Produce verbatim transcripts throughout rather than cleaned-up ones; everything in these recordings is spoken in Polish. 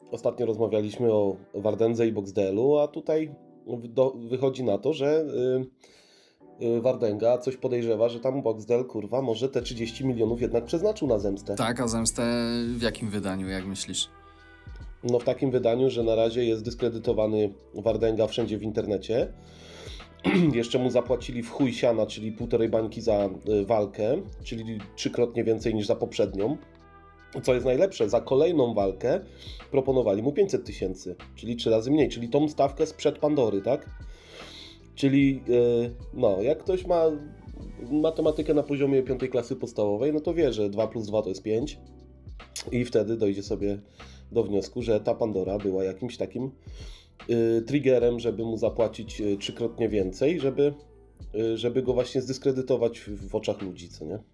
ostatnio rozmawialiśmy o Wardędze i Boxdelu, a tutaj do, wychodzi na to, że y, y, Wardęga coś podejrzewa, że tam Boxdel, kurwa, może te trzydzieści milionów jednak przeznaczył na zemstę. Tak, a zemstę w jakim wydaniu, jak myślisz? No w takim wydaniu, że na razie jest dyskredytowany Wardęga wszędzie w internecie. Jeszcze mu zapłacili w chuj siana, czyli półtorej bańki za y, walkę, czyli trzykrotnie więcej niż za poprzednią. Co jest najlepsze, za kolejną walkę proponowali mu pięćset tysięcy, czyli trzy razy mniej, czyli tą stawkę sprzed Pandory, tak? Czyli, yy, no, jak ktoś ma matematykę na poziomie piątej klasy podstawowej, no to wie, że dwa plus dwa to jest pięć i wtedy dojdzie sobie do wniosku, że ta Pandora była jakimś takim yy, triggerem, żeby mu zapłacić yy, trzykrotnie więcej, żeby, yy, żeby go właśnie zdyskredytować w, w oczach ludzi, co nie?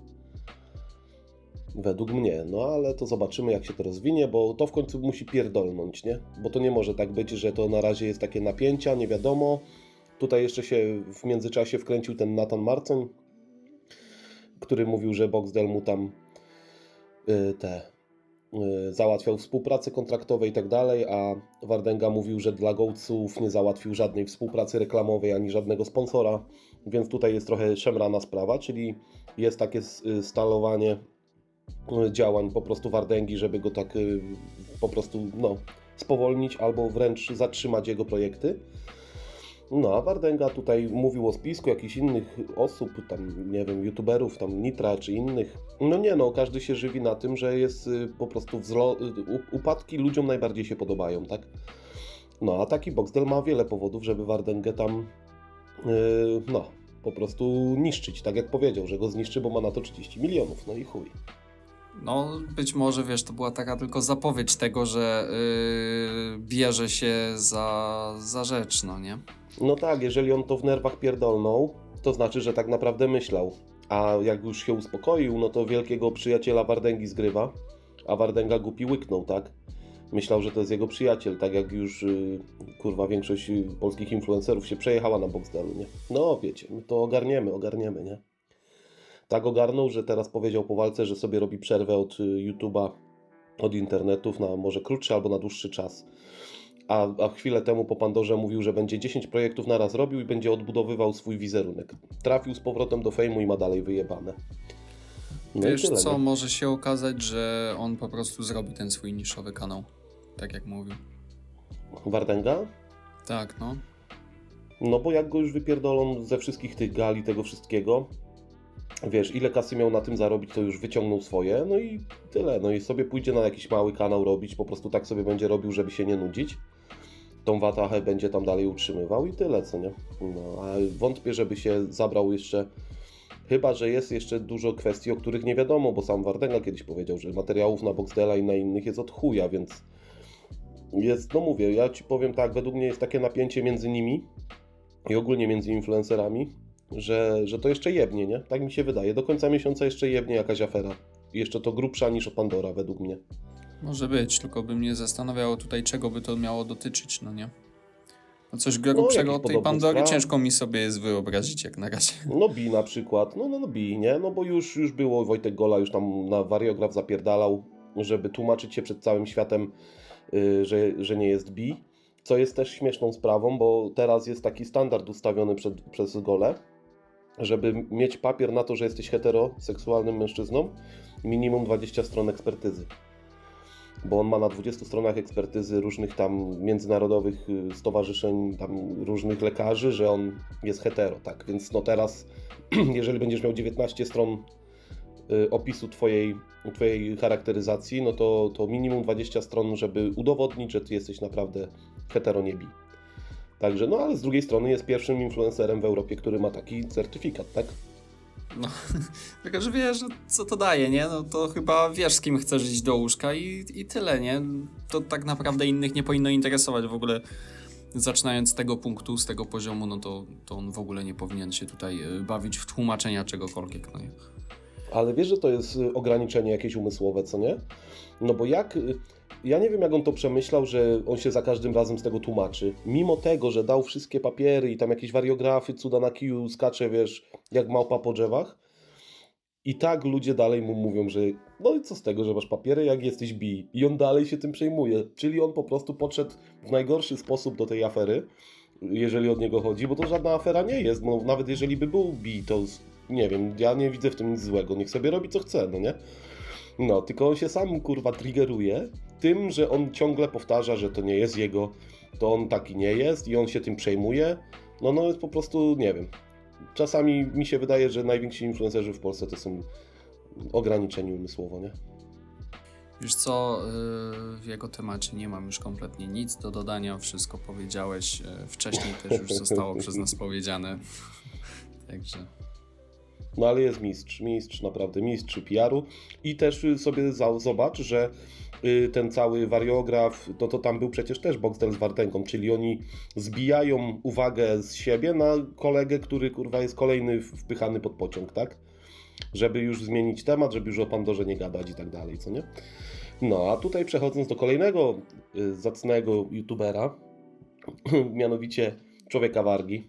Według mnie, no ale to zobaczymy, jak się to rozwinie, bo to w końcu musi pierdolnąć, nie? Bo to nie może tak być, że to na razie jest takie napięcia, nie wiadomo. Tutaj jeszcze się w międzyczasie wkręcił ten Nathan Marcoń, który mówił, że Boxdel mu tam y, te y, załatwiał współpracę kontraktowe i tak dalej, a Wardęga mówił, że dla Gołców nie załatwił żadnej współpracy reklamowej ani żadnego sponsora, więc tutaj jest trochę szemrana sprawa, czyli jest takie stalowanie działań po prostu Wardęgi, żeby go tak y, po prostu no, spowolnić albo wręcz zatrzymać jego projekty. No a Wardęga tutaj mówił o spisku jakichś innych osób, tam nie wiem, youtuberów, tam Nitra czy innych. No nie no, każdy się żywi na tym, że jest y, po prostu wzlo- y, upadki ludziom najbardziej się podobają, tak? No a taki Boxdel ma wiele powodów, żeby Wardęgę tam y, no po prostu niszczyć, tak jak powiedział, że go zniszczy, bo ma na to trzydzieści milionów, no i chuj. No, być może, wiesz, to była taka tylko zapowiedź tego, że yy, bierze się za, za rzecz, no nie? No tak, jeżeli on to w nerwach pierdolnął, to znaczy, że tak naprawdę myślał. A jak już się uspokoił, no to wielkiego przyjaciela Wardęgi zgrywa, a Wardęga głupi łyknął, tak? Myślał, że to jest jego przyjaciel, tak jak już yy, kurwa większość yy, polskich influencerów się przejechała na Boxdelu, nie? No wiecie, my to ogarniemy, ogarniemy, nie? Tak ogarnął, że teraz powiedział po walce, że sobie robi przerwę od yy, YouTube'a, od internetów na może krótszy albo na dłuższy czas. A, a chwilę temu po Pandorze mówił, że będzie dziesięć projektów naraz robił i będzie odbudowywał swój wizerunek. Trafił z powrotem do fejmu i ma dalej wyjebane. No Wiesz i tyle, co, nie? może się okazać, że on po prostu zrobi ten swój niszowy kanał, tak jak mówił. Wardęga? Tak, no. No bo jak go już wypierdolą ze wszystkich tych gali, tego wszystkiego, wiesz, ile kasy miał na tym zarobić, to już wyciągnął swoje, no i tyle. No i sobie pójdzie na jakiś mały kanał robić, po prostu tak sobie będzie robił, żeby się nie nudzić. Tą watachę będzie tam dalej utrzymywał i tyle, co nie? No, a wątpię, żeby się zabrał jeszcze, chyba że jest jeszcze dużo kwestii, o których nie wiadomo, bo sam Wardęga kiedyś powiedział, że materiałów na Boxdela i na innych jest od chuja, więc jest, no mówię, ja Ci powiem tak, według mnie jest takie napięcie między nimi i ogólnie między influencerami, że, że to jeszcze jebnie, nie? Tak mi się wydaje. Do końca miesiąca jeszcze jebnie jakaś afera. I jeszcze to grubsza niż Pandora, według mnie. Może być, tylko by mnie zastanawiało tutaj, czego by to miało dotyczyć, no nie? No coś No, grubszego jakichś od tej podobnych Pandory spraw. ciężko mi sobie jest wyobrazić jak na razie. No Bi na przykład, no no, no Bi, nie? No bo już, już było, Wojtek Gola już tam na wariograf zapierdalał, żeby tłumaczyć się przed całym światem, yy, że, że nie jest Bi. Co jest też śmieszną sprawą, bo teraz jest taki standard ustawiony przed, przez Golę, żeby mieć papier na to, że jesteś heteroseksualnym mężczyzną, minimum dwadzieścia stron ekspertyzy. Bo on ma na dwudziestu stronach ekspertyzy różnych tam międzynarodowych y, stowarzyszeń, tam różnych lekarzy, że on jest hetero, tak? Więc no teraz, jeżeli będziesz miał dziewiętnaście stron y, opisu twojej, twojej charakteryzacji, no to, to minimum dwadzieścia stron, żeby udowodnić, że ty jesteś naprawdę hetero, nie bi. Także, no ale z drugiej strony jest pierwszym influencerem w Europie, który ma taki certyfikat, tak? No, tylko że wiesz, no, co to daje, nie? No to chyba wiesz, z kim chcesz iść do łóżka i, i tyle, nie? To tak naprawdę innych nie powinno interesować w ogóle. Zaczynając z tego punktu, z tego poziomu, no to, to on w ogóle nie powinien się tutaj y, bawić w tłumaczenia czegokolwiek, no nie? Ale wiesz, że to jest y, ograniczenie jakieś umysłowe, co nie? No bo jak... y, Ja nie wiem, jak on to przemyślał, że on się za każdym razem z tego tłumaczy. Mimo tego, że dał wszystkie papiery i tam jakieś wariografy, cuda na kiju skacze, wiesz, jak małpa po drzewach, I tak ludzie dalej mu mówią, że no i co z tego, że masz papiery, jak jesteś bi. I on dalej się tym przejmuje. Czyli on po prostu podszedł w najgorszy sposób do tej afery, jeżeli od niego chodzi, bo to żadna afera nie jest. No, nawet jeżeli by był bi, to nie wiem, ja nie widzę w tym nic złego. Niech sobie robi co chce, no nie? No, tylko on się sam, kurwa, triggeruje tym, że on ciągle powtarza, że to nie jest jego, to on taki nie jest i on się tym przejmuje. No, no jest po prostu, nie wiem. Czasami mi się wydaje, że najwięksi influencerzy w Polsce to są ograniczeni umysłowo, nie? Wiesz co, w jego temacie nie mam już kompletnie nic do dodania, wszystko powiedziałeś, wcześniej też już zostało przez nas powiedziane, także... No ale jest mistrz, mistrz, naprawdę mistrz P R u i też sobie za, zobacz, że ten cały wariograf, to, to tam był przecież też Boxdel z Wardenką, czyli oni zbijają uwagę z siebie na kolegę, który kurwa jest kolejny wpychany pod pociąg, tak? Żeby już zmienić temat, żeby już o Pandorze nie gadać i tak dalej, co nie? No, a tutaj przechodząc do kolejnego y, zacnego youtubera, mianowicie Człowieka Wargi.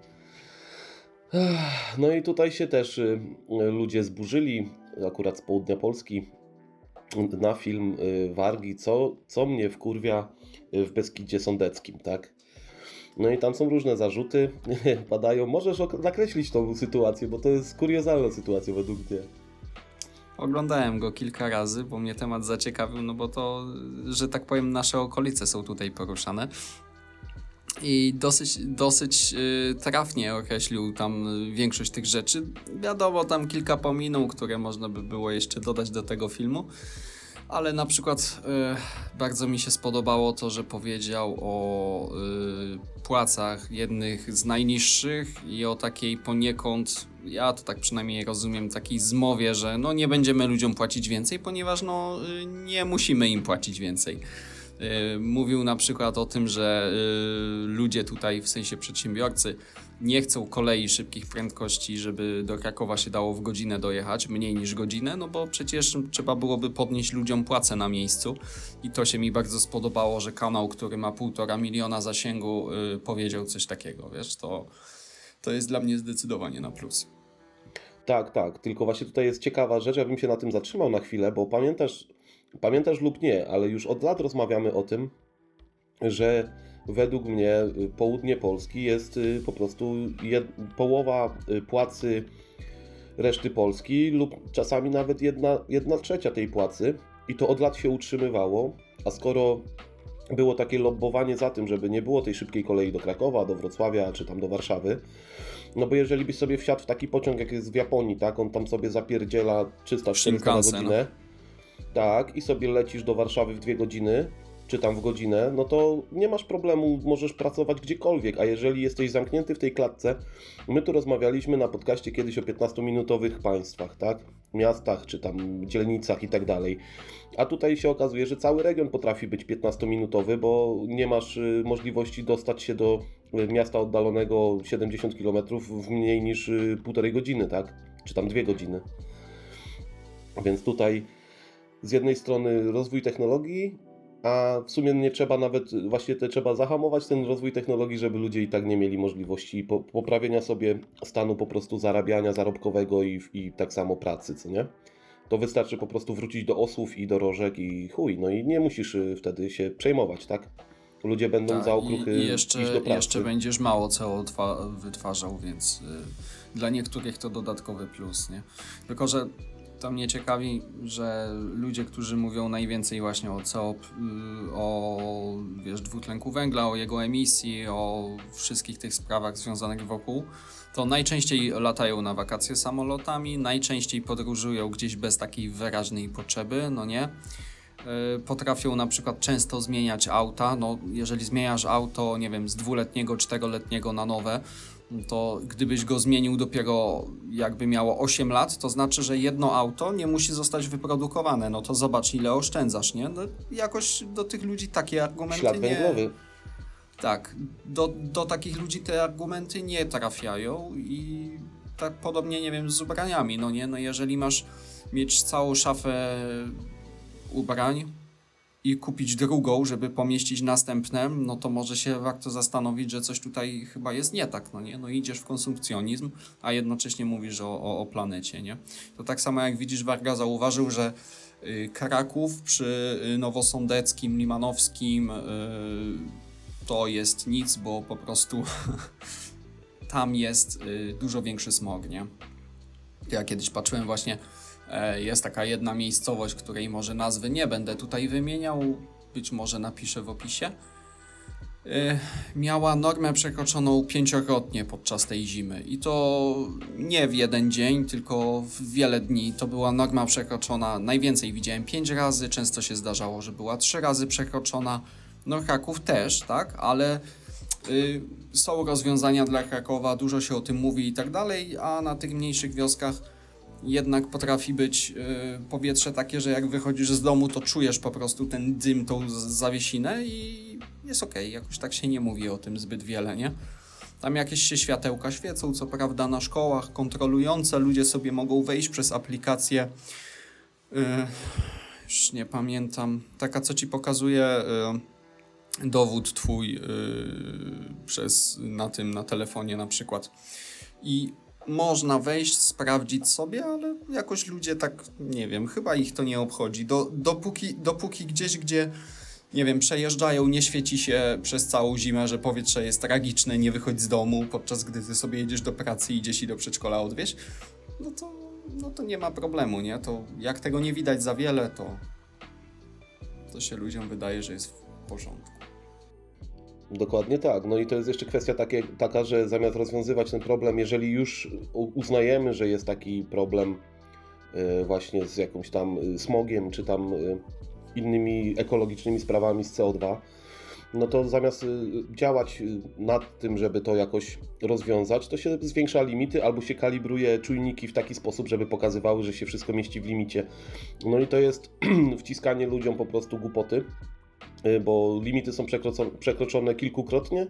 No i tutaj się też y, ludzie zburzyli, akurat z południa Polski, na film y, Wargi, co, co mnie wkurwia w Beskidzie Sądeckim, tak? No i tam są różne zarzuty, padają. Możesz nakreślić tą sytuację, bo to jest kuriozalna sytuacja według mnie. Oglądałem go kilka razy, bo mnie temat zaciekawił, no bo to, że tak powiem, nasze okolice są tutaj poruszane. I dosyć, dosyć yy, trafnie określił tam większość tych rzeczy. Wiadomo, tam kilka pominął, które można by było jeszcze dodać do tego filmu. Ale na przykład y, bardzo mi się spodobało to, że powiedział o y, płacach jednych z najniższych i o takiej poniekąd, ja to tak przynajmniej rozumiem, takiej zmowie, że no nie będziemy ludziom płacić więcej, ponieważ no y, nie musimy im płacić więcej. Y, mówił na przykład o tym, że y, ludzie tutaj, w sensie przedsiębiorcy, nie chcą kolei szybkich prędkości, żeby do Krakowa się dało w godzinę dojechać, mniej niż godzinę, no bo przecież trzeba byłoby podnieść ludziom płacę na miejscu i to się mi bardzo spodobało, że kanał, który ma półtora miliona zasięgu, yy, powiedział coś takiego, wiesz, to, to jest dla mnie zdecydowanie na plus. Tak, tak, tylko właśnie tutaj jest ciekawa rzecz, ja bym się na tym zatrzymał na chwilę, bo pamiętasz, pamiętasz lub nie, ale już od lat rozmawiamy o tym, że według mnie południe Polski jest po prostu jed, połowa płacy reszty Polski lub czasami nawet jedna, jedna trzecia tej płacy i to od lat się utrzymywało, a skoro było takie lobbowanie za tym, żeby nie było tej szybkiej kolei do Krakowa, do Wrocławia czy tam do Warszawy, no bo jeżeli byś sobie wsiadł w taki pociąg jak jest w Japonii, tak, on tam sobie zapierdziela trzysta czterysta na godzinę, tak, i sobie lecisz do Warszawy w dwie godziny, czy tam w godzinę, no to nie masz problemu, możesz pracować gdziekolwiek, a jeżeli jesteś zamknięty w tej klatce, my tu rozmawialiśmy na podcaście kiedyś o piętnastominutowych państwach, tak, miastach, czy tam dzielnicach i tak dalej, a tutaj się okazuje, że cały region potrafi być piętnastominutowy, bo nie masz y, możliwości dostać się do y, miasta oddalonego siedemdziesiąt kilometrów w mniej niż y, półtorej godziny, tak, czy tam dwie godziny, więc tutaj z jednej strony rozwój technologii, a w sumie nie trzeba nawet, właśnie te, trzeba zahamować ten rozwój technologii, żeby ludzie i tak nie mieli możliwości po, poprawienia sobie stanu po prostu zarabiania zarobkowego i, i tak samo pracy, co nie? To wystarczy po prostu wrócić do osłów i do rożek i chuj, no i nie musisz wtedy się przejmować, tak? Ludzie będą tak, za okruchy i, i jeszcze, iść do pracy. jeszcze będziesz mało C O dwa wytwarzał, więc y, dla niektórych to dodatkowy plus, nie? Tylko, że to mnie ciekawi, że ludzie, którzy mówią najwięcej właśnie o C O P, o wiesz, dwutlenku węgla, o jego emisji, o wszystkich tych sprawach związanych wokół, to najczęściej latają na wakacje samolotami, najczęściej podróżują gdzieś bez takiej wyraźnej potrzeby, no nie? Potrafią na przykład często zmieniać auta, no jeżeli zmieniasz auto, nie wiem, z dwuletniego, czteroletniego na nowe, to gdybyś go zmienił dopiero jakby miało osiem lat, to znaczy, że jedno auto nie musi zostać wyprodukowane. No to zobacz, ile oszczędzasz, nie? No, jakoś do tych ludzi takie argumenty Ślad nie... węglowy. Tak, do, do takich ludzi te argumenty nie trafiają i tak podobnie, nie wiem, z ubraniami, no nie? No jeżeli masz mieć całą szafę ubrań, i kupić drugą, żeby pomieścić następne, no to może się warto zastanowić, że coś tutaj chyba jest nie tak, no nie? No idziesz w konsumpcjonizm, a jednocześnie mówisz o, o, o planecie, nie? To tak samo jak widzisz, Warga zauważył, że y, Kraków przy y, Nowosądeckim, Limanowskim y, to jest nic, bo po prostu tam jest y, dużo większy smog, nie? Ja kiedyś patrzyłem właśnie, e, jest taka jedna miejscowość, której może nazwy nie będę tutaj wymieniał, być może napiszę w opisie. E, miała normę przekroczoną pięciokrotnie podczas tej zimy i to nie w jeden dzień, tylko w wiele dni. To była norma przekroczona, najwięcej widziałem pięć razy, często się zdarzało, że była trzy razy przekroczona. No Kraków też, tak, ale y, są rozwiązania dla Krakowa, dużo się o tym mówi i tak dalej, a na tych mniejszych wioskach jednak potrafi być y, powietrze takie, że jak wychodzisz z domu, to czujesz po prostu ten dym, tą z- zawiesinę i jest okej, jakoś tak się nie mówi o tym zbyt wiele, nie? Tam jakieś się światełka świecą, co prawda na szkołach, kontrolujące, ludzie sobie mogą wejść przez aplikację, y, już nie pamiętam, taka co ci pokazuje y, dowód twój y, przez, na tym, na telefonie na przykład i można wejść, sprawdzić sobie, ale jakoś ludzie tak, nie wiem, chyba ich to nie obchodzi. Do, dopóki, dopóki gdzieś, gdzie, nie wiem, przejeżdżają, nie świeci się przez całą zimę, że powietrze jest tragiczne, nie wychodź z domu, podczas gdy ty sobie jedziesz do pracy i dzieci do przedszkola odwieźć, no to, no to nie ma problemu, nie? To jak tego nie widać za wiele, to, to się ludziom wydaje, że jest w porządku. Dokładnie tak. No i to jest jeszcze kwestia takie, taka, że zamiast rozwiązywać ten problem, jeżeli już u- uznajemy, że jest taki problem y, właśnie z jakimś tam y, smogiem, czy tam y, innymi ekologicznymi sprawami z C O dwa, no to zamiast y, działać y, nad tym, żeby to jakoś rozwiązać, to się zwiększa limity albo się kalibruje czujniki w taki sposób, żeby pokazywały, że się wszystko mieści w limicie. No i to jest wciskanie ludziom po prostu głupoty, y, bo limity są przekroczone, przekroczone kilkukrotnie.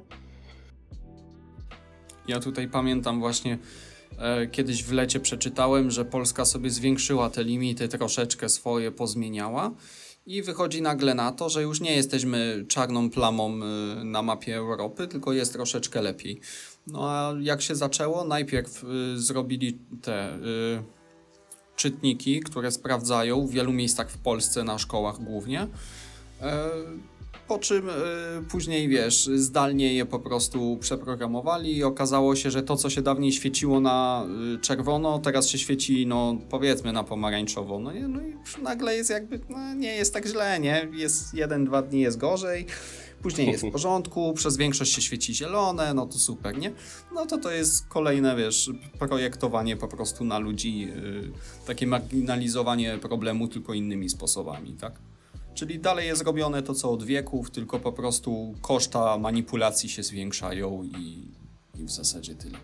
Ja tutaj pamiętam właśnie, e, kiedyś w lecie przeczytałem, że Polska sobie zwiększyła te limity, troszeczkę swoje pozmieniała i wychodzi nagle na to, że już nie jesteśmy czarną plamą e, na mapie Europy, tylko jest troszeczkę lepiej. No a jak się zaczęło? Najpierw e, zrobili te e, czytniki, które sprawdzają w wielu miejscach w Polsce, na szkołach głównie. E, Po czym y, później, wiesz, zdalnie je po prostu przeprogramowali i okazało się, że to, co się dawniej świeciło na y, czerwono, teraz się świeci, no powiedzmy, na pomarańczowo. No, nie? No i nagle jest jakby, no nie jest tak źle, nie? Jest jeden, dwa dni jest gorzej, później jest w porządku, przez większość się świeci zielone, no to super, nie? No to to jest kolejne, wiesz, projektowanie po prostu na ludzi, y, takie marginalizowanie problemu tylko innymi sposobami, tak? Czyli dalej jest robione to, co od wieków, tylko po prostu koszta manipulacji się zwiększają i, i w zasadzie tyle.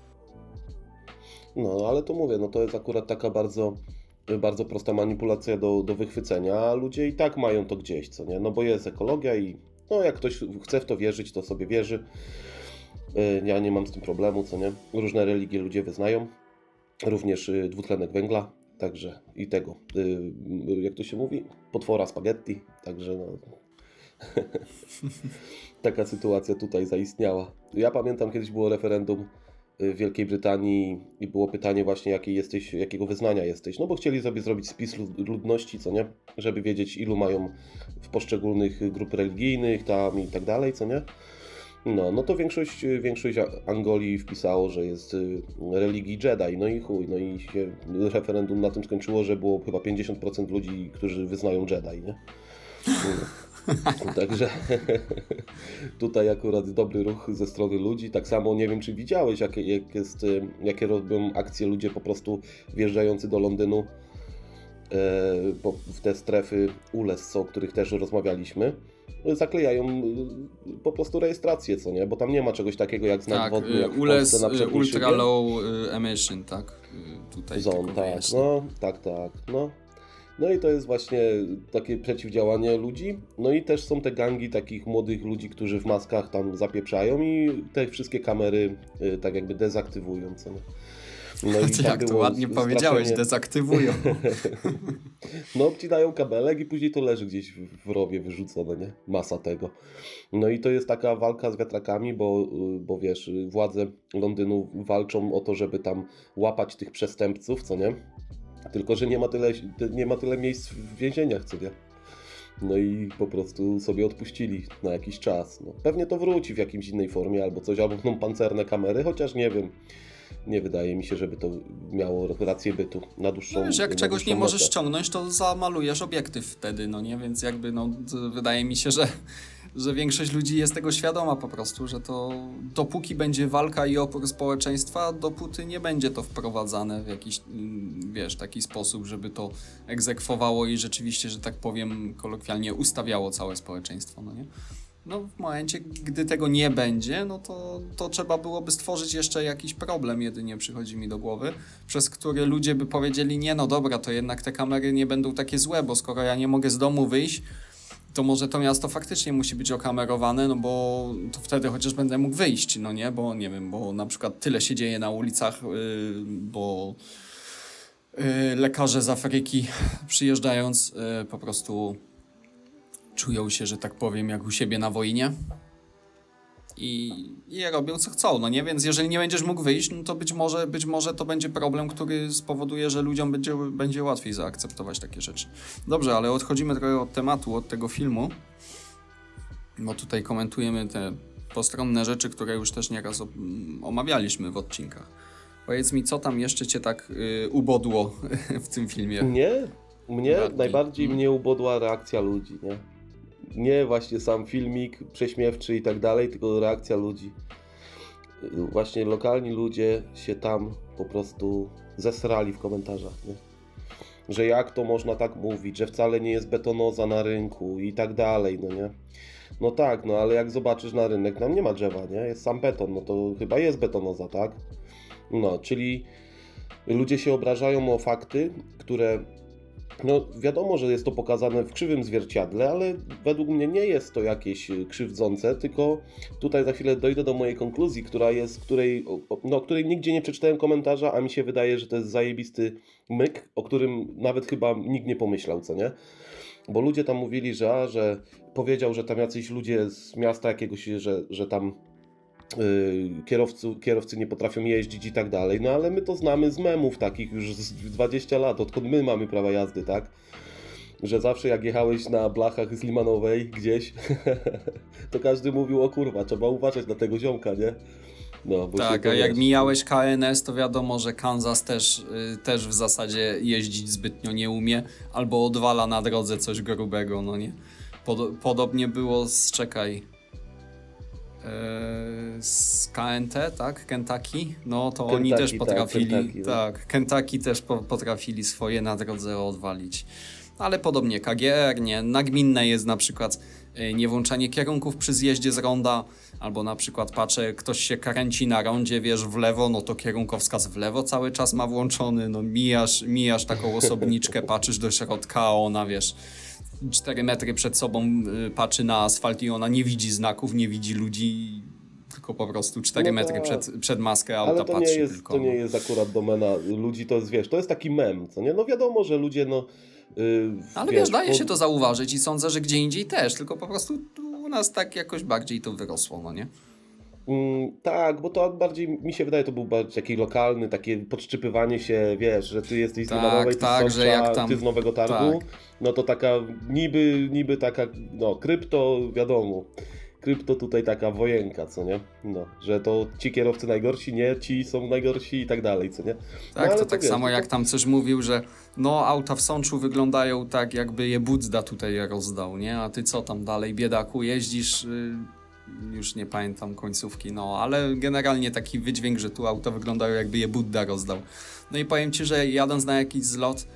No, ale to mówię, no to jest akurat taka bardzo, bardzo prosta manipulacja do, do wychwycenia, a ludzie i tak mają to gdzieś, co nie? No bo jest ekologia i no jak ktoś chce w to wierzyć, to sobie wierzy. Yy, Ja nie mam z tym problemu, co nie? Różne religie ludzie wyznają, również yy, dwutlenek węgla, także i tego, yy, jak to się mówi? Potwora spaghetti, także no... Taka sytuacja tutaj zaistniała. Ja pamiętam, kiedyś było referendum w Wielkiej Brytanii i było pytanie właśnie, jakiej jesteś, jakiego wyznania jesteś. No bo chcieli sobie zrobić spis lud- ludności, co nie? Żeby wiedzieć, ilu mają w poszczególnych grup religijnych tam i tak dalej, co nie? No, no to większość, większość Angolii wpisało, że jest y, religii Jedi, no i chuj, no i się referendum na tym skończyło, że było chyba pięćdziesiąt procent ludzi, którzy wyznają Jedi, nie? No. Także tutaj akurat dobry ruch ze strony ludzi. Tak samo nie wiem, czy widziałeś, jakie, jak jest, y, jakie robią akcje ludzie po prostu wjeżdżający do Londynu e, po, w te strefy U L E S, o których też rozmawialiśmy. Zaklejają y, po prostu rejestrację, co nie? Bo tam nie ma czegoś takiego jak znak Tak, wodny, jak w U L E S, Polsce na przedniej Ultra szybie. Low Emission, tak? Y, Tutaj Zone, tylko tak, wyjaśnię. no, tak, tak, no. No i to jest właśnie takie przeciwdziałanie ludzi. No i też są te gangi takich młodych ludzi, którzy w maskach tam zapieprzają i te wszystkie kamery y, tak jakby dezaktywują, co nie? No i Ty tam jak to było ładnie straszenie. powiedziałeś, dezaktywują. No obcinają kabelek i później to leży gdzieś w, w rowie wyrzucone, nie? Masa tego. No i to jest taka walka z wiatrakami, bo, bo wiesz, władze Londynu walczą o to, żeby tam łapać tych przestępców, co nie? Tylko że nie ma tyle, nie ma tyle miejsc w więzieniach, co nie? No i po prostu sobie odpuścili na jakiś czas. No, pewnie to wróci w jakimś innej formie albo coś, albo będą pancerne kamery, chociaż nie wiem. Nie wydaje mi się, żeby to miało rację bytu na dłuższą No wiesz, jak na czegoś dłuższą nie możesz metę. ściągnąć, to zamalujesz obiektyw wtedy, no nie? Więc jakby, no, to wydaje mi się, że, że większość ludzi jest tego świadoma po prostu, że to dopóki będzie walka i opór społeczeństwa, dopóty nie będzie to wprowadzane w jakiś, mm, wiesz, taki sposób, żeby to egzekwowało i rzeczywiście, że tak powiem kolokwialnie, ustawiało całe społeczeństwo, no nie? No w momencie, gdy tego nie będzie, no to, to trzeba byłoby stworzyć jeszcze jakiś problem, jedynie przychodzi mi do głowy, przez który ludzie by powiedzieli, nie no dobra, to jednak te kamery nie będą takie złe, bo skoro ja nie mogę z domu wyjść, to może to miasto faktycznie musi być okamerowane, no bo to wtedy chociaż będę mógł wyjść, no nie, bo nie wiem, bo na przykład tyle się dzieje na ulicach, yy, bo yy, lekarze z Afryki przyjeżdżając yy, po prostu czują się, że tak powiem, jak u siebie na wojnie i, i robią co chcą, no nie? Więc jeżeli nie będziesz mógł wyjść, no to być może, być może to będzie problem, który spowoduje, że ludziom będzie, będzie łatwiej zaakceptować takie rzeczy. Dobrze, ale odchodzimy trochę od tematu, od tego filmu, bo tutaj komentujemy te postronne rzeczy, które już też nieraz o, omawialiśmy w odcinkach. Powiedz mi, co tam jeszcze cię tak y, ubodło w tym filmie? Mnie? Mnie Bradley. najbardziej Hmm. mnie ubodła reakcja ludzi, nie? Nie właśnie sam filmik prześmiewczy i tak dalej, tylko reakcja ludzi. Właśnie lokalni ludzie się tam po prostu zesrali w komentarzach, nie? Że jak to można tak mówić, że wcale nie jest betonoza na rynku i tak dalej, no nie? No tak, no ale jak zobaczysz na rynek, tam nie ma drzewa, nie? Jest sam beton, no to chyba jest betonoza, tak? No, czyli ludzie się obrażają o fakty, które... No wiadomo, że jest to pokazane w krzywym zwierciadle, ale według mnie nie jest to jakieś krzywdzące, tylko tutaj za chwilę dojdę do mojej konkluzji, która jest, której, no, której nigdzie nie przeczytałem komentarza, a mi się wydaje, że to jest zajebisty myk, o którym nawet chyba nikt nie pomyślał, co nie? Bo ludzie tam mówili, że, a, że powiedział, że tam jacyś ludzie z miasta jakiegoś, że, że tam Yy, kierowcy, kierowcy nie potrafią jeździć i tak dalej, no ale my to znamy z memów takich już z dwadzieścia lat, odkąd my mamy prawa jazdy, tak? Że zawsze jak jechałeś na blachach z Limanowej gdzieś, to każdy mówił, o kurwa, trzeba uważać na tego ziomka, nie? No, bo Tak, się a to, jak wiesz, mijałeś K N S, to wiadomo, że Kansas też, y, też w zasadzie jeździć zbytnio nie umie, albo odwala na drodze coś grubego, no nie? Pod, podobnie było z, czekaj, y, z K N T, tak? Kentucky? No to oni Kentucky, też potrafili, tak, Kentucky, no. tak, Kentucky też po, potrafili swoje na drodze odwalić. Ale podobnie K G R, nie? Nagminne jest na przykład y, niewłączanie kierunków przy zjeździe z ronda, albo na przykład patrzę, ktoś się kręci na rondzie, wiesz, w lewo, no to kierunkowskaz w lewo cały czas ma włączony, no mijasz, mijasz taką osobniczkę, patrzysz do środka, a ona, wiesz, cztery metry przed sobą y, patrzy na asfalt i ona nie widzi znaków, nie widzi ludzi, tylko po prostu cztery No metry tak. przed, przed maskę auta ale to patrzy nie, jest, tylko. to nie no. jest akurat domena ludzi, to jest, wiesz, to jest taki mem, co nie? No wiadomo, że ludzie, no... Yy, Ale wiesz, daje się to zauważyć i sądzę, że gdzie indziej też, tylko po prostu u nas tak jakoś bardziej to wyrosło, no nie? Mm, tak, bo to bardziej, mi się wydaje, to był bardziej taki lokalny, takie podszczypywanie się, wiesz, że ty jesteś z Tak, Limanowej, ty tak, z że Sącza, jak tam- ty z Nowego Targu, tak. no to taka niby, niby taka, no krypto, wiadomo, krypto tutaj taka wojenka, co nie? No, że to ci kierowcy najgorsi, nie, ci są najgorsi i tak dalej, co nie? No, Tak, ale to tak wiesz, samo to- jak tam coś mówił, że no auta w Sączu wyglądają tak, jakby je Budzda tutaj je rozdał, nie? A ty co tam dalej, biedaku, jeździsz, y, już nie pamiętam końcówki, no ale generalnie taki wydźwięk, że tu auta wyglądają jakby je Budda rozdał. No i powiem ci, że jadąc na jakiś zlot,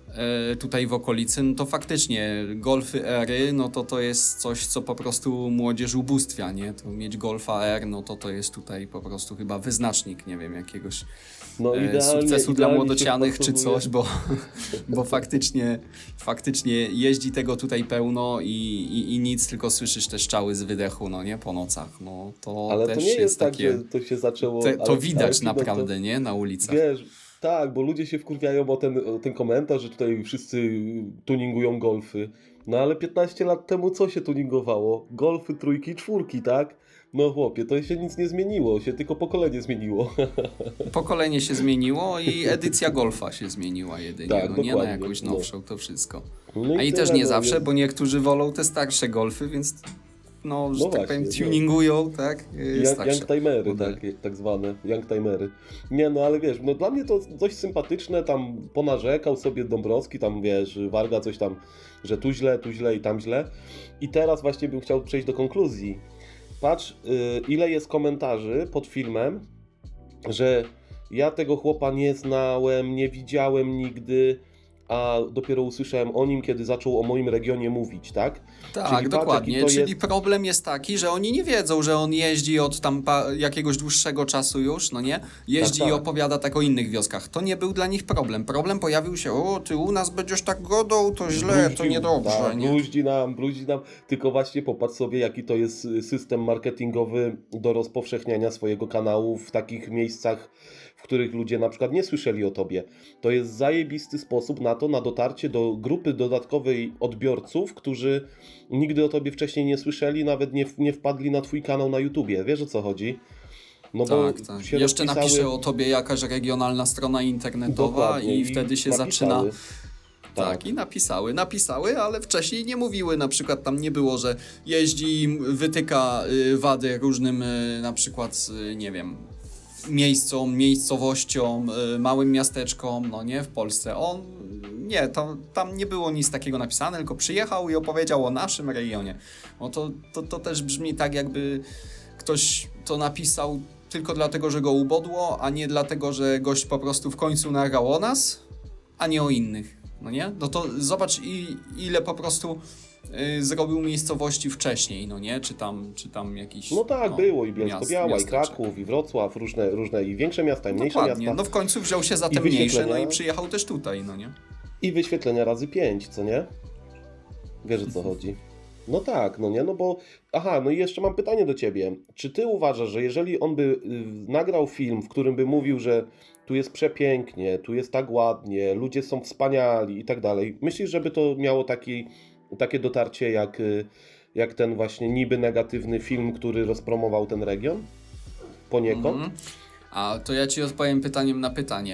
e, tutaj w okolicy, no to faktycznie golfy ery, no to to jest coś, co po prostu młodzież ubóstwia, nie? To mieć golfa R, no to to jest tutaj po prostu chyba wyznacznik, nie wiem, jakiegoś No, e, idealnie, sukcesu dla idealnie się młodocianych czy wpasowuje. coś, bo, bo faktycznie, faktycznie jeździ tego tutaj pełno i, i, i nic, tylko słyszysz te strzały z wydechu, no nie, po nocach, no to Ale też to nie jest tak, takie, że to się zaczęło... te, ale- to ale widać widać naprawdę, to, nie, na ulicach. wiesz, tak, bo ludzie się wkurwiają o ten, o ten komentarz, że tutaj wszyscy tuningują golfy. No ale piętnaście lat temu co się tuningowało? Golfy, trójki, czwórki, tak? No chłopie, to się nic nie zmieniło, się tylko pokolenie zmieniło. Pokolenie się zmieniło i edycja golfa się zmieniła jedynie, Tak, no nie na dokładnie, jakąś no. nowszą, to wszystko. No A i tyle, też nie no, zawsze, jest- bo niektórzy wolą te starsze golfy, więc no, że No tak powiem, właśnie, no. tuningują, tak, yy, Young, starsze youngtimery, modele. tak, tak zwane, youngtimery. Nie, no ale wiesz, no dla mnie to dość sympatyczne, tam ponarzekał sobie Dąbrowski, tam wiesz, Warga coś tam, że tu źle, tu źle i tam źle. I teraz właśnie bym chciał przejść do konkluzji. Patrz, y, ile jest komentarzy pod filmem, że ja tego chłopa nie znałem, nie widziałem nigdy, a dopiero usłyszałem o nim, kiedy zaczął o moim regionie mówić, tak? Tak, Czyli patrz, dokładnie. jaki to Czyli jest- problem jest taki, że oni nie wiedzą, że on jeździ od tam pa- jakiegoś dłuższego czasu już, no nie? Jeździ Tak, i tak. opowiada tak o innych wioskach. To nie był dla nich problem. Problem pojawił się, o, ty u nas będziesz tak godą, to źle, to Bluździł, niedobrze, tak, nie? bluździ nam, bluździ nam, tylko właśnie popatrz sobie, jaki to jest system marketingowy do rozpowszechniania swojego kanału w takich miejscach, w których ludzie na przykład nie słyszeli o tobie. To jest zajebisty sposób na to, na dotarcie do grupy dodatkowej odbiorców, którzy nigdy o tobie wcześniej nie słyszeli, nawet nie, nie wpadli na twój kanał na YouTubie. Wiesz, o co chodzi? No Tak, tak. się Jeszcze rozpisały- napisze o tobie jakaś regionalna strona internetowa Dokładnie, i wtedy się napisały. zaczyna... Tak. Tak. i napisały, napisały, ale wcześniej nie mówiły, na przykład tam nie było, że jeździ, wytyka y, wady różnym y, na przykład, y, nie wiem, miejscom, miejscowościom, y, małym miasteczkom, no nie, w Polsce. On, nie, to, tam nie było nic takiego napisane, tylko przyjechał i opowiedział o naszym regionie. No to, to, to też brzmi tak, jakby ktoś to napisał tylko dlatego, że go ubodło, a nie dlatego, że gość po prostu w końcu nagrał o nas, a nie o innych. No nie? No to zobacz i, ile po prostu y, zrobił miejscowości wcześniej, no nie? Czy tam, czy tam jakiś... No tak, było i miast- Bielsko-Biała, i miasteczek. Kraków, i Wrocław, różne, różne i większe miasta, i mniejsze Dokładnie. miasta. No w końcu wziął się za I te mniejsze, no wyświetlenia. i przyjechał też tutaj, no nie? I wyświetlenia razy pięć, co nie? Wiesz, o co chodzi. No tak, no nie, no bo... Aha, no i jeszcze mam pytanie do Ciebie. Czy Ty uważasz, że jeżeli on by y, nagrał film, w którym by mówił, że tu jest przepięknie, tu jest tak ładnie, ludzie są wspaniali i tak dalej, myślisz, żeby to miało taki, takie dotarcie jak, y, jak ten właśnie niby negatywny film, który rozpromował ten region? Poniekąd? Mhm. A to ja ci odpowiem pytaniem na pytanie.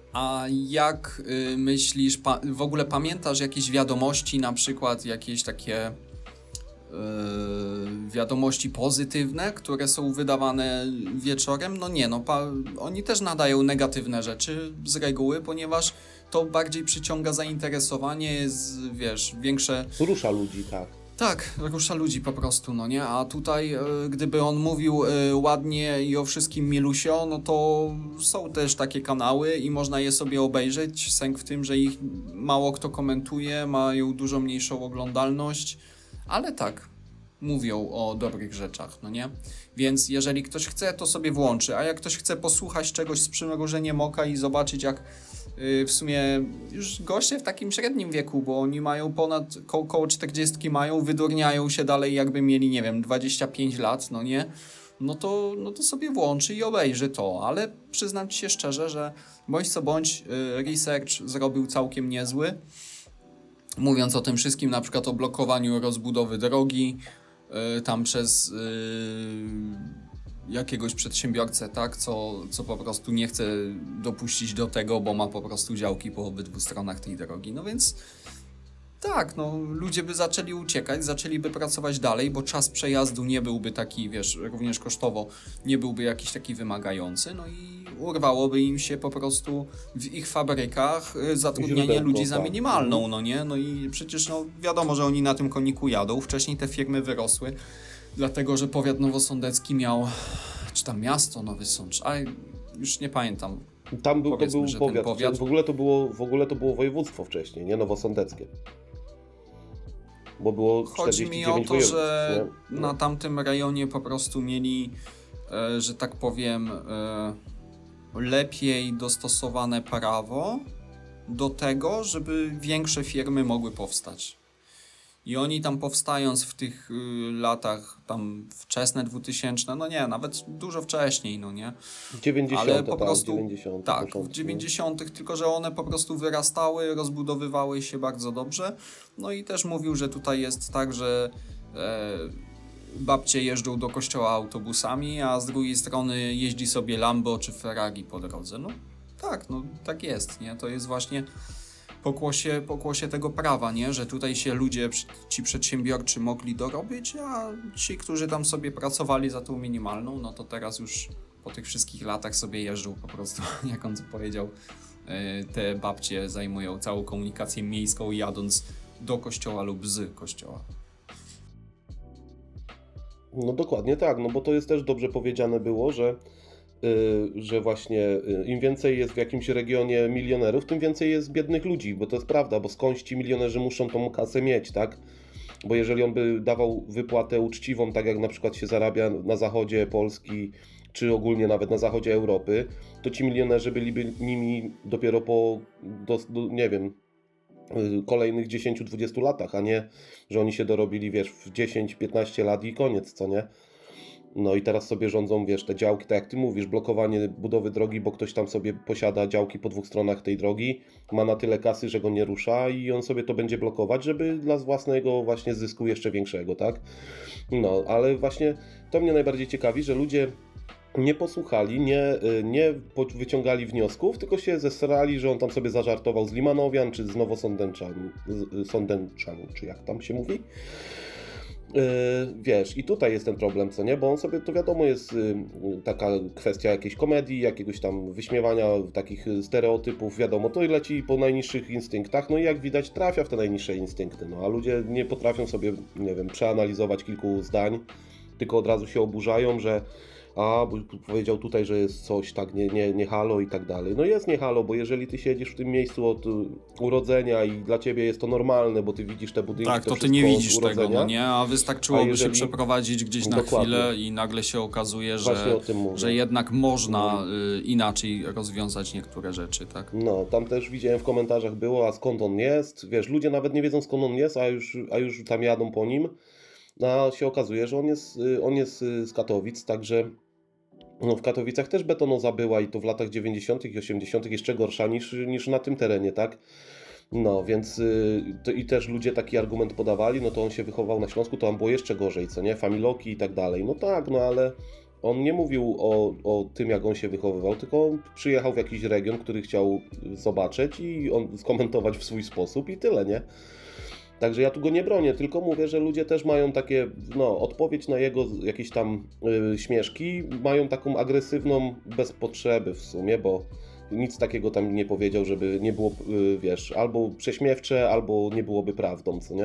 A jak y, myślisz, pa, w ogóle pamiętasz jakieś wiadomości, na przykład jakieś takie y, wiadomości pozytywne, które są wydawane wieczorem? No nie, no pa, oni też nadają negatywne rzeczy z reguły, ponieważ to bardziej przyciąga zainteresowanie, jest, wiesz, większe... Rusza ludzi, tak. Tak, rusza ludzi po prostu, no nie? A tutaj, e, gdyby on mówił e, ładnie i o wszystkim milusio, no to są też takie kanały i można je sobie obejrzeć. Sęk w tym, że ich mało kto komentuje, mają dużo mniejszą oglądalność, ale tak, mówią o dobrych rzeczach, no nie? Więc jeżeli ktoś chce, to sobie włączy, a jak ktoś chce posłuchać czegoś z przymrużeniem oka i zobaczyć, jak y, w sumie już goście w takim średnim wieku, bo oni mają ponad, ko- koło czterdziestki mają, wydurniają się dalej, jakby mieli, nie wiem, dwadzieścia pięć lat, no nie? No to, no to sobie włączy i obejrzy to, ale przyznam ci się szczerze, że bądź co bądź y, research zrobił całkiem niezły, mówiąc o tym wszystkim, na przykład o blokowaniu rozbudowy drogi, y, tam przez y, jakiegoś przedsiębiorcę, tak, co, co po prostu nie chce dopuścić do tego, bo ma po prostu działki po obydwu stronach tej drogi. No więc tak, no ludzie by zaczęli uciekać, zaczęliby pracować dalej, bo czas przejazdu nie byłby taki, wiesz, również kosztowo nie byłby jakiś taki wymagający, no i urwałoby im się po prostu w ich fabrykach y, zatrudnianie Źródełko, ludzi za tak. minimalną, no nie? No i przecież no wiadomo, że oni na tym koniku jadą, wcześniej te firmy wyrosły, dlatego, że powiat nowosądecki miał, czy tam miasto Nowy Sącz, a już nie pamiętam, Tam był, to Powiedzmy, był że ten powiat. powiat. W ogóle to było, w ogóle to było województwo wcześniej, nie nowosądeckie. Bo było Chodzi czterdzieści mi o dziewięć to, województw, że nie? na tamtym rejonie po prostu mieli, e, że tak powiem, e, lepiej dostosowane prawo do tego, żeby większe firmy mogły powstać. I oni tam powstając w tych y, latach tam wczesne dwutysięczne, no nie, nawet dużo wcześniej, no nie. dziewięćdziesiąte, Ale po tak, prostu dziewięćdziesiąte, tak, początki, w nie? dziewięćdziesiątych, tylko że one po prostu wyrastały, rozbudowywały się bardzo dobrze. No i też mówił, że tutaj jest tak, że e, babcie jeżdżą do kościoła autobusami, a z drugiej strony jeździ sobie Lambo czy Ferrari po drodze. No tak, no tak jest, nie? To jest właśnie pokłosie, pokłosie tego prawa, nie? Że tutaj się ludzie, ci przedsiębiorczy mogli dorobić, a ci, którzy tam sobie pracowali za tą minimalną, no to teraz już po tych wszystkich latach sobie jeżdżą po prostu, jak on powiedział, te babcie zajmują całą komunikację miejską, jadąc do kościoła lub z kościoła. No dokładnie tak, no bo to jest też dobrze powiedziane było, że Yy, że właśnie yy, im więcej jest w jakimś regionie milionerów, tym więcej jest biednych ludzi, bo to jest prawda, bo skądś ci milionerzy muszą tą kasę mieć, tak? Bo jeżeli on by dawał wypłatę uczciwą, tak jak na przykład się zarabia na zachodzie Polski, czy ogólnie nawet na zachodzie Europy, to ci milionerzy byliby nimi dopiero po, do, do, nie wiem, yy, kolejnych dziesięć dwadzieścia latach, a nie, że oni się dorobili, wiesz, w dziesięć piętnaście lat i koniec, co nie? No i teraz sobie rządzą, wiesz, te działki, tak jak ty mówisz, blokowanie budowy drogi, bo ktoś tam sobie posiada działki po dwóch stronach tej drogi, ma na tyle kasy, że go nie rusza i on sobie to będzie blokować, żeby dla własnego właśnie zysku jeszcze większego, tak? No, ale właśnie to mnie najbardziej ciekawi, że ludzie nie posłuchali, nie, nie wyciągali wniosków, tylko się zesrali, że on tam sobie zażartował z Limanowian, czy z Nowosądęczan, Sądęczan, czy jak tam się mówi. Yy, wiesz, i tutaj jest ten problem, co nie? Bo on sobie, to wiadomo, jest yy, taka kwestia jakiejś komedii, jakiegoś tam wyśmiewania takich stereotypów, wiadomo, to leci po najniższych instynktach, no i jak widać trafia w te najniższe instynkty, no a ludzie nie potrafią sobie, nie wiem, przeanalizować kilku zdań, tylko od razu się oburzają, że a, bo powiedział tutaj, że jest coś tak nie, nie, nie halo i tak dalej. No jest nie halo, bo jeżeli ty siedzisz w tym miejscu od urodzenia i dla ciebie jest to normalne, bo ty widzisz te budynki, tak, to, to ty nie widzisz od urodzenia, tego, no nie? A wystarczyłoby a jeżeli... się przeprowadzić gdzieś na Dokładnie. chwilę i nagle się okazuje, Właśnie że, o tym mówię. że jednak można y, inaczej rozwiązać niektóre rzeczy, tak? No, tam też widziałem w komentarzach było, a skąd on jest? Wiesz, ludzie nawet nie wiedzą skąd on jest, a już, a już tam jadą po nim. A się okazuje, że on jest, on jest z Katowic, także no, w Katowicach też betonoza była i to w latach dziewięćdziesiątych i osiemdziesiątych jeszcze gorsza niż, niż na tym terenie, tak? No, więc y, to, i też ludzie taki argument podawali, no to on się wychował na Śląsku, to tam było jeszcze gorzej, co nie? Familoki i tak dalej. No tak, no ale on nie mówił o, o tym, jak on się wychowywał, tylko on przyjechał w jakiś region, który chciał zobaczyć i on skomentować w swój sposób i tyle, nie? Także ja tu go nie bronię, tylko mówię, że ludzie też mają takie, no, odpowiedź na jego jakieś tam y, śmieszki, mają taką agresywną bez potrzeby w sumie, bo nic takiego tam nie powiedział, żeby nie było, y, wiesz, albo prześmiewcze, albo nie byłoby prawdą, co nie?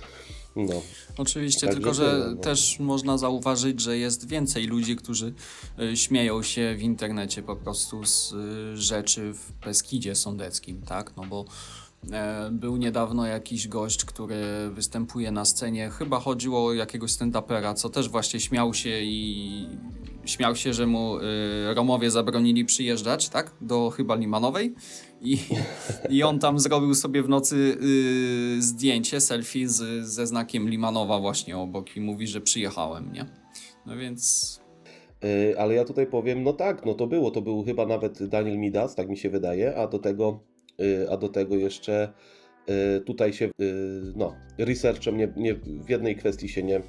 No. Oczywiście, Także tylko że tyle, no. też można zauważyć, że jest więcej ludzi, którzy y, śmieją się w internecie po prostu z y, rzeczy w Beskidzie Sądeckim, tak? No bo e, był niedawno jakiś gość, który występuje na scenie, chyba chodziło o jakiegoś stand-upera, co też właśnie śmiał się i śmiał się, że mu y, Romowie zabronili przyjeżdżać, tak? Do chyba Limanowej i, i on tam zrobił sobie w nocy y, zdjęcie, selfie z, ze znakiem Limanowa właśnie obok i mówi, że przyjechałem, nie? No więc... Yy, ale ja tutaj powiem, no tak, no to było, to był chyba nawet Daniel Midas, tak mi się wydaje, a do tego, yy, a do tego jeszcze yy, tutaj się, yy, no, researchem nie, nie, w jednej kwestii się nie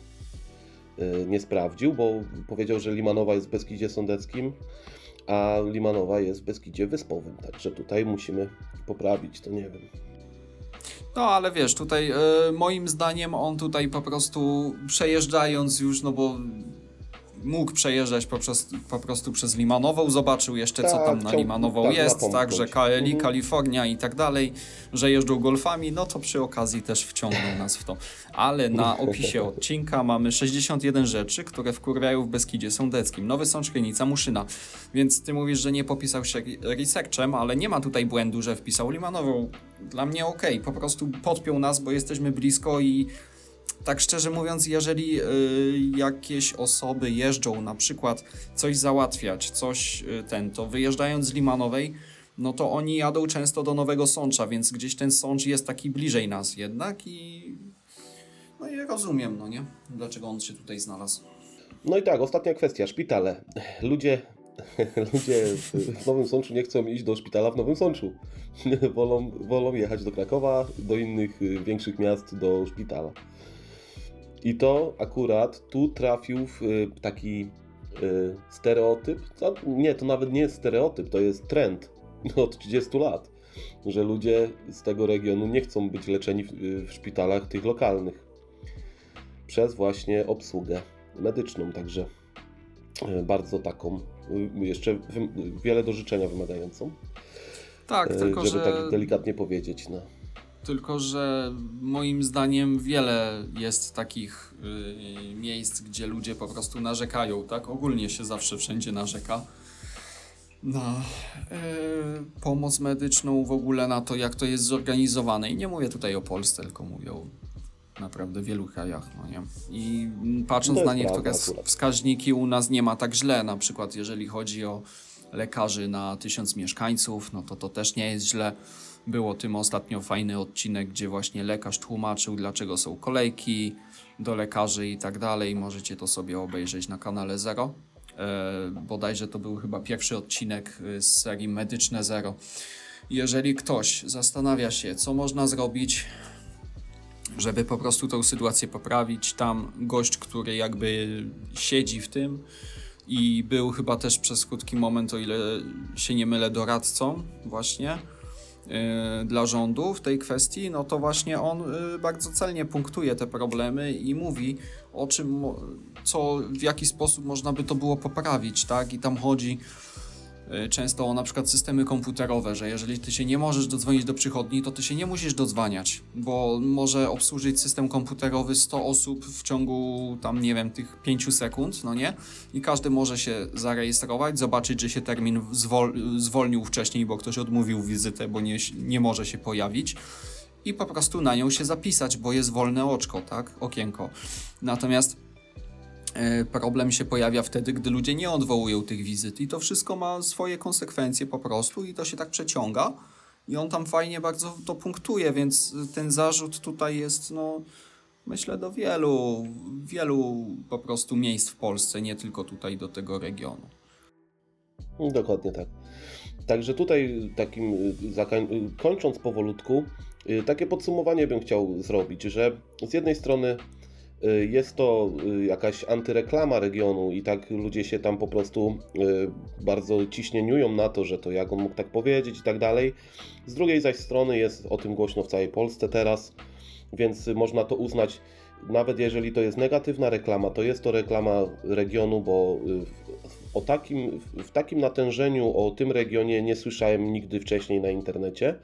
nie sprawdził, bo powiedział, że Limanowa jest w Beskidzie Sądeckim, a Limanowa jest w Beskidzie Wyspowym, także tutaj musimy poprawić, to nie wiem. No ale wiesz, tutaj y, moim zdaniem on tutaj po prostu przejeżdżając już, no bo mógł przejeżdżać po prostu, po prostu przez Limanową, zobaczył jeszcze, co Tak, tam na chciał- Limanową tak, jest, napomknąć. tak, że K L I, Mhm. Kalifornia i tak dalej, że jeżdżą golfami, no to przy okazji też wciągnął nas w to. Ale na opisie odcinka mamy sześćdziesiąt jeden rzeczy, które wkurwiają w Beskidzie Sądeckim. Nowy Sącz, Krynica, Muszyna. Więc ty mówisz, że nie popisał się researchem, ale nie ma tutaj błędu, że wpisał Limanową. Dla mnie okej, po prostu podpiął nas, bo jesteśmy blisko i tak szczerze mówiąc, jeżeli y, jakieś osoby jeżdżą na przykład coś załatwiać, coś y, ten, to wyjeżdżając z Limanowej, no to oni jadą często do Nowego Sącza, więc gdzieś ten Sącz jest taki bliżej nas jednak i no i rozumiem, no nie? Dlaczego on się tutaj znalazł. No i tak, ostatnia kwestia, szpitale. Ludzie, ludzie w Nowym Sączu nie chcą iść do szpitala w Nowym Sączu. Wolą, wolą jechać do Krakowa, do innych y, większych miast, do szpitala. I to akurat tu trafił w y, taki y, stereotyp. To, nie, to nawet nie jest stereotyp, to jest trend od trzydziestu lat, że ludzie z tego regionu nie chcą być leczeni w, w szpitalach tych lokalnych przez właśnie obsługę medyczną, także y, bardzo taką, y, jeszcze wy, wiele do życzenia wymagającą, Tak, y, tylko żeby że... tak delikatnie powiedzieć. No. Tylko, że moim zdaniem wiele jest takich y, miejsc, gdzie ludzie po prostu narzekają, tak? Ogólnie się zawsze wszędzie narzeka na y, pomoc medyczną, w ogóle na to, jak to jest zorganizowane. I nie mówię tutaj o Polsce, tylko mówię o naprawdę wielu krajach, no nie? I patrząc To jest na niektóre prawda akurat. wskaźniki, u nas nie ma tak źle, na przykład jeżeli chodzi o lekarzy na tysiąc mieszkańców, no to to też nie jest źle. Było tym ostatnio fajny odcinek, gdzie właśnie lekarz tłumaczył, dlaczego są kolejki do lekarzy i tak dalej. Możecie to sobie obejrzeć na kanale Zero. E, bodajże to był chyba pierwszy odcinek z serii Medyczne Zero. Jeżeli ktoś zastanawia się, co można zrobić, żeby po prostu tą sytuację poprawić, tam gość, który jakby siedzi w tym i był chyba też przez krótki moment, o ile się nie mylę, doradcą właśnie yy, dla rządu w tej kwestii, no to właśnie on yy, bardzo celnie punktuje te problemy i mówi o czym, mo- co, w jaki sposób można by to było poprawić, tak? I tam chodzi yy, często o na przykład systemy komputerowe, że jeżeli ty się nie możesz dodzwonić do przychodni, to ty się nie musisz dodzwaniać, bo może obsłużyć system komputerowy sto osób w ciągu tam, nie wiem, tych pięciu sekund, no nie? I każdy może się zarejestrować, zobaczyć, że się termin zwol- zwolnił wcześniej, bo ktoś odmówił wizytę, bo nie, nie może się pojawić i po prostu na nią się zapisać, bo jest wolne oczko, tak? Okienko. Natomiast e, problem się pojawia wtedy, gdy ludzie nie odwołują tych wizyt i to wszystko ma swoje konsekwencje po prostu i to się tak przeciąga i on tam fajnie bardzo to punktuje, więc ten zarzut tutaj jest, no myślę, do wielu, wielu po prostu miejsc w Polsce, nie tylko tutaj do tego regionu. Dokładnie tak. Także tutaj takim y, zakań- y, kończąc powolutku, y, takie podsumowanie bym chciał zrobić, że z jednej strony y, jest to y, jakaś antyreklama regionu i tak ludzie się tam po prostu y, bardzo ciśnieniują na to, że to jak on mógł tak powiedzieć i tak dalej. Z drugiej zaś strony jest o tym głośno w całej Polsce teraz, więc można to uznać, nawet jeżeli to jest negatywna reklama, to jest to reklama regionu, bo y, o takim, w takim natężeniu o tym regionie nie słyszałem nigdy wcześniej na internecie,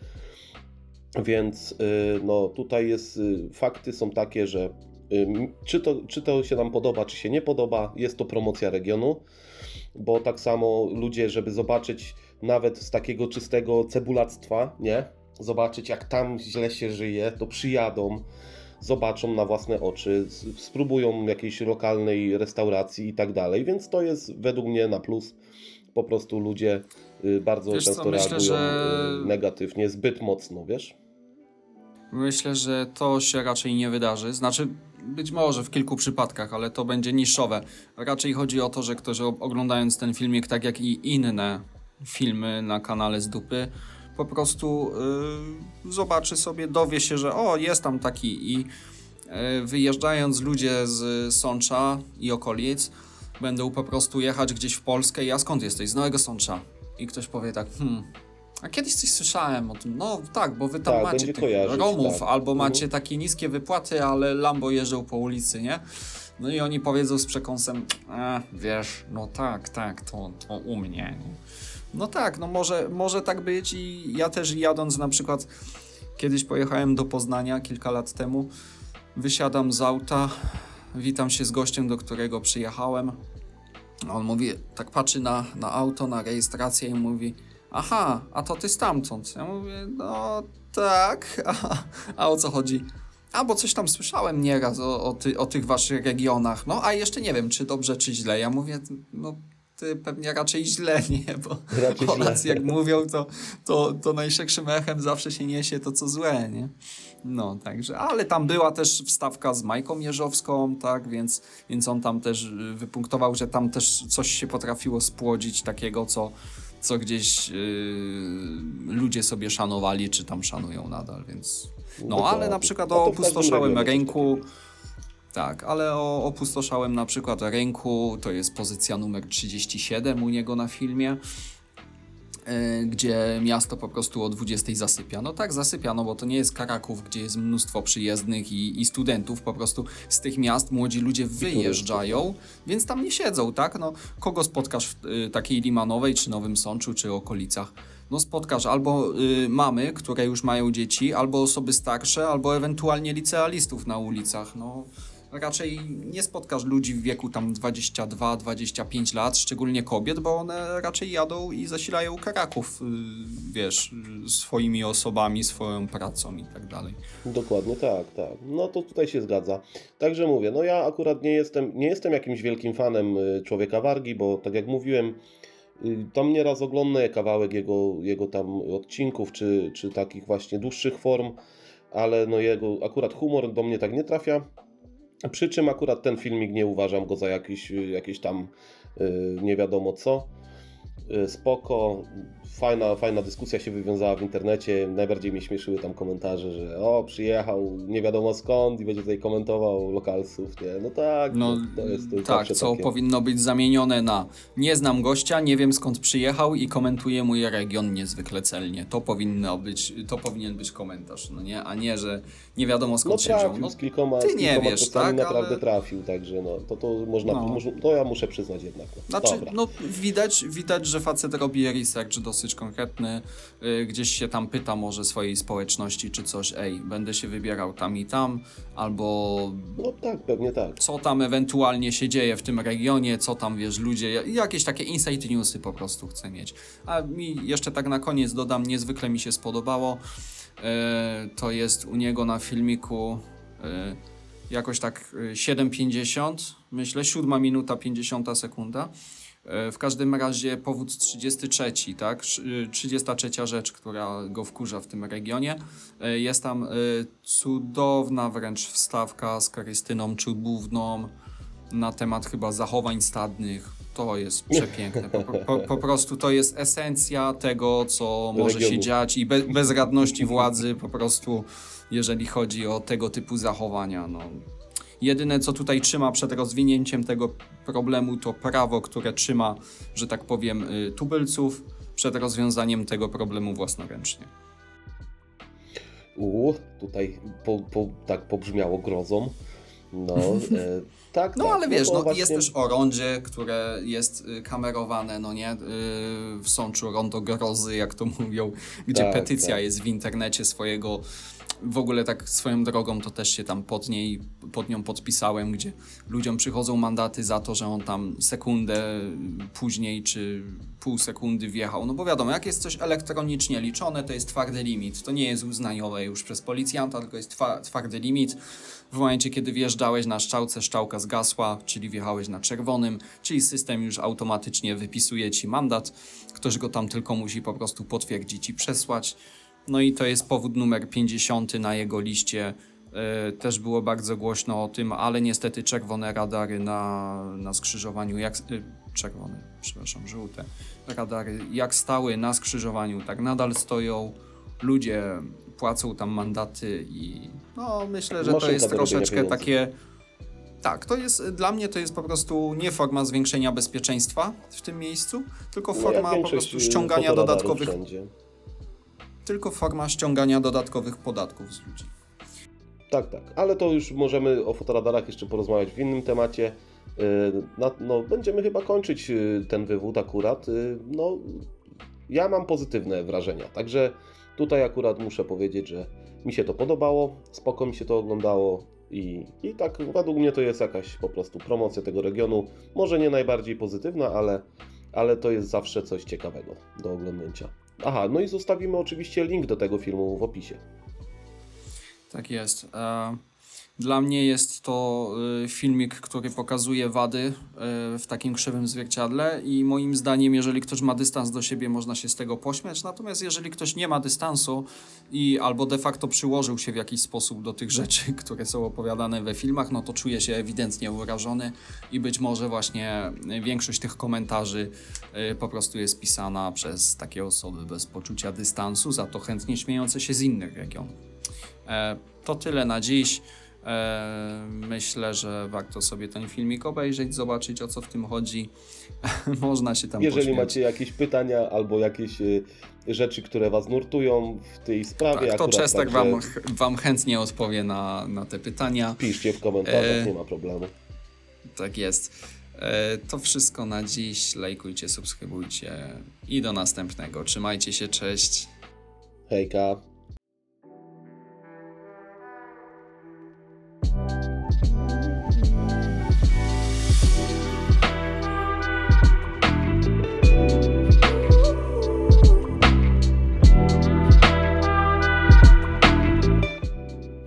więc y, no tutaj jest, y, fakty są takie, że y, czy to, czy to się nam podoba, czy się nie podoba, jest to promocja regionu, bo tak samo ludzie, żeby zobaczyć nawet z takiego czystego cebulactwa, nie? Zobaczyć jak tam źle się żyje, to przyjadą, zobaczą na własne oczy, s- spróbują jakiejś lokalnej restauracji i tak dalej, więc to jest według mnie na plus. Po prostu ludzie y, bardzo Wiesz co, często myślę, reagują że- y, negatywnie, zbyt mocno, wiesz? Myślę, że to się raczej nie wydarzy. Znaczy, być może w kilku przypadkach, ale to będzie niszowe. Raczej chodzi o to, że ktoś o- oglądając ten filmik, tak jak i inne filmy na kanale z dupy, po prostu yy, zobaczy sobie, dowie się, że o, jest tam taki i yy, wyjeżdżając ludzie z Sącza i okolic będą po prostu jechać gdzieś w Polskę i a skąd jesteś? Z Nowego Sącza. I ktoś powie tak, hmm, A kiedyś coś słyszałem o tym, no tak, bo wy tam Tak, macie będzie tych kojarzyć, Romów, tak. albo Mhm. macie takie niskie wypłaty, ale Lambo jeżdżą po ulicy, nie? No i oni powiedzą z przekąsem, e, wiesz, no tak, tak, to, to u mnie, nie? No tak, no może, może tak być i ja też jadąc na przykład, kiedyś pojechałem do Poznania kilka lat temu, wysiadam z auta, witam się z gościem, do którego przyjechałem, a on mówi, tak patrzy na, na auto, na rejestrację i mówi, aha, a to ty stamtąd. Ja mówię, no tak, a, a o co chodzi? A, bo coś tam słyszałem nieraz o, o, ty, o tych waszych regionach, no a jeszcze nie wiem, czy dobrze, czy źle. Ja mówię, no ty pewnie raczej źle, nie, bo Raczej Polacy źle. jak mówią, to, to, to najszerszym echem zawsze się niesie to, co złe, nie? No, także, ale tam była też wstawka z Majką Jeżowską, tak, więc, więc on tam też y, wypunktował, że tam też coś się potrafiło spłodzić takiego, co, co gdzieś yy, ludzie sobie szanowali, czy tam szanują nadal, więc... No, Dokładnie. ale na przykład A to o w każdym opustoszałym regionie coś rynku... takiego. Tak, ale o opustoszałym na przykład rynku, to jest pozycja numer trzydzieści siedem u niego na filmie, yy, gdzie miasto po prostu o dwudziestej zasypia. No tak, zasypia, no bo to nie jest Karaków, gdzie jest mnóstwo przyjezdnych i, i studentów, po prostu z tych miast młodzi ludzie wyjeżdżają, więc tam nie siedzą, tak? No, kogo spotkasz w y, takiej Limanowej, czy Nowym Sączu, czy okolicach? No spotkasz albo y, mamy, które już mają dzieci, albo osoby starsze, albo ewentualnie licealistów na ulicach, no... Raczej nie spotkasz ludzi w wieku tam dwadzieścia dwa dwadzieścia pięć lat, szczególnie kobiet, bo one raczej jadą i zasilają Karaków, yy, wiesz, yy, swoimi osobami, swoją pracą i tak dalej. Dokładnie tak, tak. No to tutaj się zgadza. Także mówię, no ja akurat nie jestem, nie jestem jakimś wielkim fanem y, Człowieka Wargi, bo tak jak mówiłem, y, tam nieraz oglądam kawałek jego, jego tam odcinków, czy, czy takich właśnie dłuższych form, ale no jego akurat humor do mnie tak nie trafia. Przy czym akurat ten filmik nie uważam go za jakiś, jakieś tam y, nie wiadomo co. Y, spoko, fajna, fajna dyskusja się wywiązała w internecie. Najbardziej mnie śmieszyły tam komentarze, że o, przyjechał nie wiadomo skąd i będzie tutaj komentował lokalsów, nie? No tak, No to jest to tak, zawsze co takie. powinno być zamienione na nie znam gościa, nie wiem skąd przyjechał i komentuje mój region niezwykle celnie. To powinno być, to powinien być komentarz, no nie? A nie, że nie wiadomo No skąd się wziął. trafił, No, z kilkoma, ty z nie kilkoma wiesz, postami tak, naprawdę ale- trafił, także no, to, to można, No. można, to ja muszę przyznać jednak. No. Znaczy, Dobra. no widać, widać, że facet robi research dosyć konkretny, yy, gdzieś się tam pyta może swojej społeczności czy coś, ej, będę się wybierał tam i tam, albo No tak, pewnie tak. co tam ewentualnie się dzieje w tym regionie, co tam, wiesz, ludzie, jakieś takie insight newsy po prostu chcę mieć. A mi jeszcze tak na koniec dodam, niezwykle mi się spodobało, yy, to jest u niego na filmiku yy, jakoś tak yy, siedem pięćdziesiąt, myślę, siódma minuta pięćdziesiąta sekunda. Yy, w każdym razie powód trzydziesty trzeci, tak? Sz- trzydziesta trzecia rzecz, która go wkurza w tym regionie. Yy, Jest tam yy, cudowna wręcz wstawka z Krystyną Czubówną na temat chyba zachowań stadnych. To jest przepiękne. Po, po, po prostu to jest esencja tego, co może się Regionu. dziać i be, bezradności władzy po prostu, jeżeli chodzi o tego typu zachowania. No. Jedyne, co tutaj trzyma przed rozwinięciem tego problemu, to prawo, które trzyma, że tak powiem, y, tubylców przed rozwiązaniem tego problemu własnoręcznie. U, tutaj po, po, tak pobrzmiało grozą. No, e, tak, No tak. ale wiesz, to no, właśnie- jest też orądzie, które jest y, kamerowane, no nie, y, w Sączu rondo grozy, jak to mówią, gdzie Tak, petycja tak. jest w internecie swojego, w ogóle tak swoją drogą to też się tam pod niej, pod nią podpisałem, gdzie ludziom przychodzą mandaty za to, że on tam sekundę później, czy pół sekundy wjechał, no bo wiadomo, jak jest coś elektronicznie liczone, to jest twardy limit, to nie jest uznaniowe już przez policjanta, tylko jest twa, twardy limit. W momencie, kiedy wjeżdżałeś na szczałce, szczałka zgasła, czyli wjechałeś na czerwonym, czyli system już automatycznie wypisuje ci mandat. Ktoś go tam tylko musi po prostu potwierdzić i przesłać. No i to jest powód numer pięćdziesiąty na jego liście. E, też było bardzo głośno o tym, ale niestety czerwone radary na, na skrzyżowaniu, jak, e, czerwone, przepraszam, żółte radary, jak stały na skrzyżowaniu, tak nadal stoją. Ludzie płacą tam mandaty i no myślę, że to Maszynka jest do robienia troszeczkę pieniędzy. takie... Tak, to jest, dla mnie to jest po prostu nie forma zwiększenia bezpieczeństwa w tym miejscu, tylko No, forma jak po większość, prostu y, ściągania fotoradarów dodatkowych... wszędzie. tylko forma ściągania dodatkowych podatków z ludzi. Tak, tak, ale to już możemy o fotoradarach jeszcze porozmawiać w innym temacie. No, no, będziemy chyba kończyć ten wywód akurat. No, ja mam pozytywne wrażenia, także tutaj akurat muszę powiedzieć, że mi się to podobało, spoko mi się to oglądało i, i tak według mnie to jest jakaś po prostu promocja tego regionu. Może nie najbardziej pozytywna, ale, ale to jest zawsze coś ciekawego do oglądnięcia. Aha, no i zostawimy oczywiście link do tego filmu w opisie. Tak jest. Dla mnie jest to filmik, który pokazuje wady w takim krzywym zwierciadle i moim zdaniem, jeżeli ktoś ma dystans do siebie, można się z tego pośmiać, natomiast jeżeli ktoś nie ma dystansu i albo de facto przyłożył się w jakiś sposób do tych rzeczy, które są opowiadane we filmach, no to czuje się ewidentnie urażony i być może właśnie większość tych komentarzy po prostu jest pisana przez takie osoby bez poczucia dystansu, za to chętnie śmiejące się z innych regionów. To tyle na dziś. Myślę, że warto sobie ten filmik obejrzeć, zobaczyć, o co w tym chodzi. Można się tam Jeżeli pośmiać. macie jakieś pytania albo jakieś y, rzeczy, które Was nurtują w tej sprawie, Tak, to akurat, Czestek także wam, wam chętnie odpowie na, na te pytania. piszcie w komentarzach, E... nie ma problemu. Tak jest. E, to wszystko na dziś. Lajkujcie, subskrybujcie i do następnego. Trzymajcie się, cześć. Hejka.